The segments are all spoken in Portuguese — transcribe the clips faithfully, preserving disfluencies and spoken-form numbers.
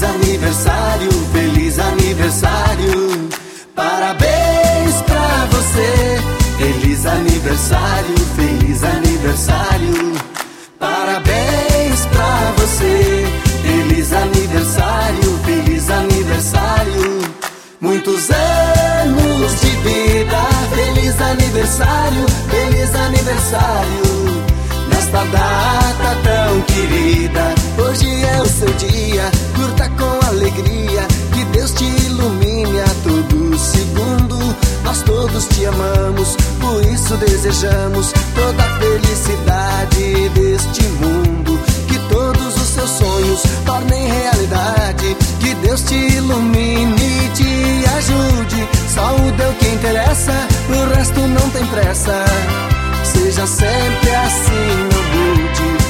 Feliz aniversário, feliz aniversário. Parabéns pra você. Feliz aniversário, feliz aniversário. Parabéns pra você. Feliz aniversário, feliz aniversário. Muitos anos de vida. Feliz aniversário, feliz aniversário. Nesta data tão querida, hoje é o seu dia. Curta com alegria, que Deus te ilumine a todo segundo. Nós todos te amamos, por isso desejamos toda a felicidade deste mundo. Que todos os seus sonhos tornem realidade. Que Deus te ilumine e te ajude. Saúde é o que interessa, o resto não tem pressa. Seja sempre assim, não mude.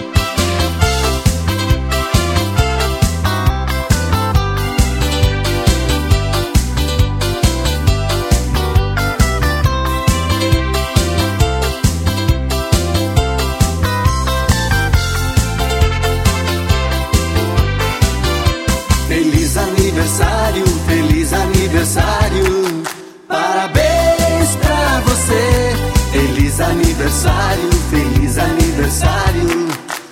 Feliz aniversário, feliz aniversário. Parabéns pra você. Feliz aniversário, feliz aniversário.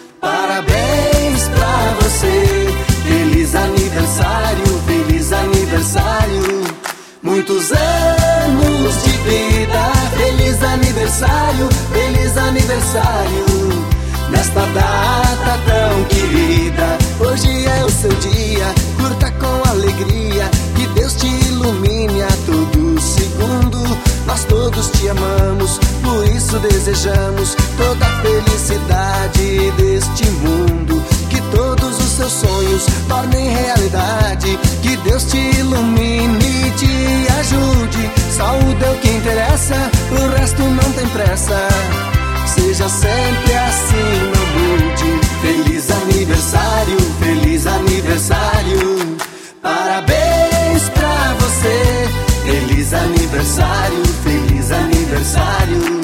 Parabéns pra você. Feliz aniversário, feliz aniversário. Muitos anos de vida. Feliz aniversário, feliz aniversário. Nesta data tão querida, hoje é o seu dia. Curta com alegria, que Deus te ilumine a todo segundo. Nós todos te amamos, por isso desejamos toda a felicidade deste mundo. Que todos os seus sonhos tornem realidade. Que Deus te ilumine e te ajude. Saúde é o que interessa, o resto não tem pressa. Seja sempre assim, não mude. Feliz aniversário, feliz aniversário. Parabéns pra você. Feliz aniversário, feliz aniversário.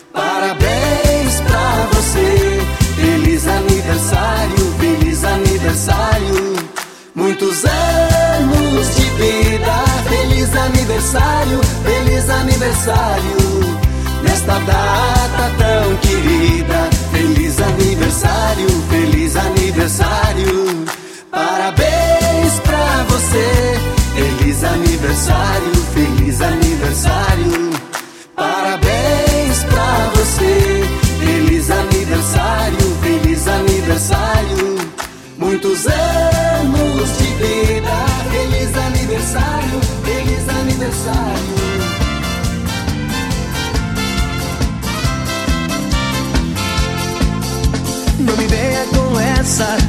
Parabéns pra você. Feliz aniversário, feliz aniversário. Muitos anos de vida. Feliz aniversário, feliz aniversário. Nesta data tão querida, feliz aniversário, feliz aniversário. Parabéns pra você. Feliz aniversário, feliz aniversário. Parabéns pra você. Feliz aniversário, feliz aniversário. Muitos anos de vida. Feliz aniversário, feliz aniversário. Não me venha com essa